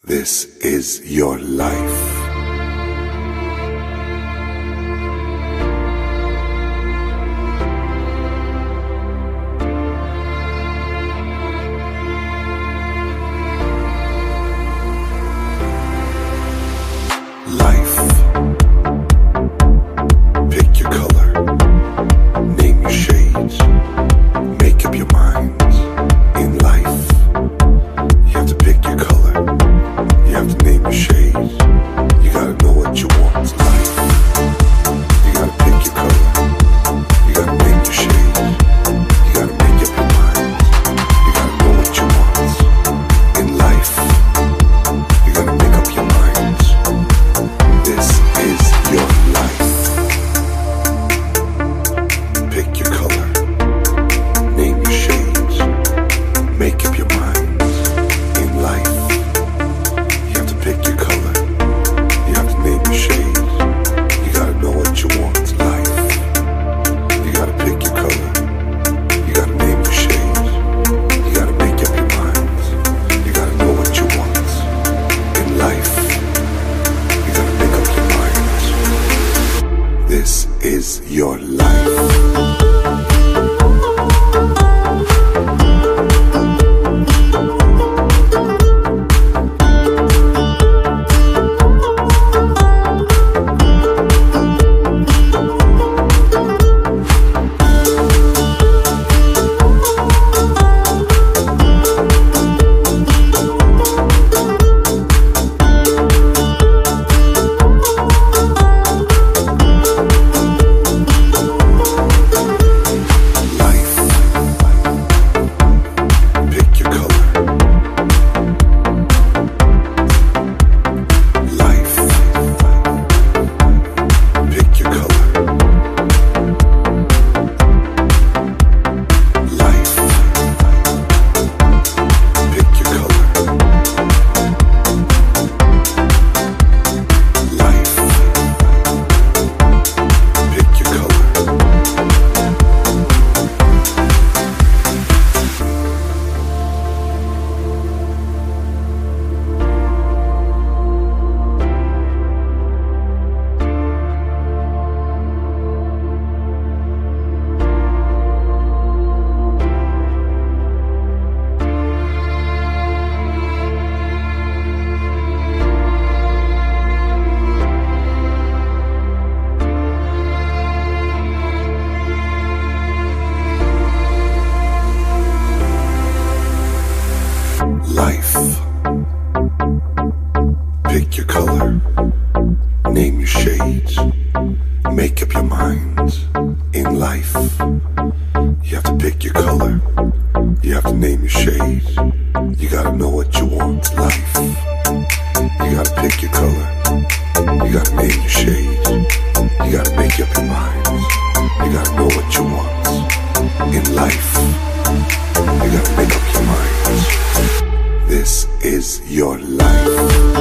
This is your life. Life. Pick your color, name your shades, make up your mind. In life, you have to pick your color, you have to name your shades, you gotta know what you want. Life, you gotta pick your color, you gotta name your shades, you gotta make up your mind, you gotta know what you want. In life, you gotta make up your mind. This is your life. Pick your color, name your shades, make up your mind. In life, you have to pick your color, you have to name your shades, you gotta know what you want. Life, you gotta pick your color, you gotta name your shades, you gotta make up your mind, you gotta know what you want. In life, you gotta make up your mind. This is your life. Life. Pick your color, name your shades, make up your mind. In life, you have to pick your color, you have to name your shades, you gotta know what you want. Life, you gotta pick your color, you gotta name your shades, you gotta make up your mind, you gotta know what you want. In life, you gotta make up your mind. This is your life.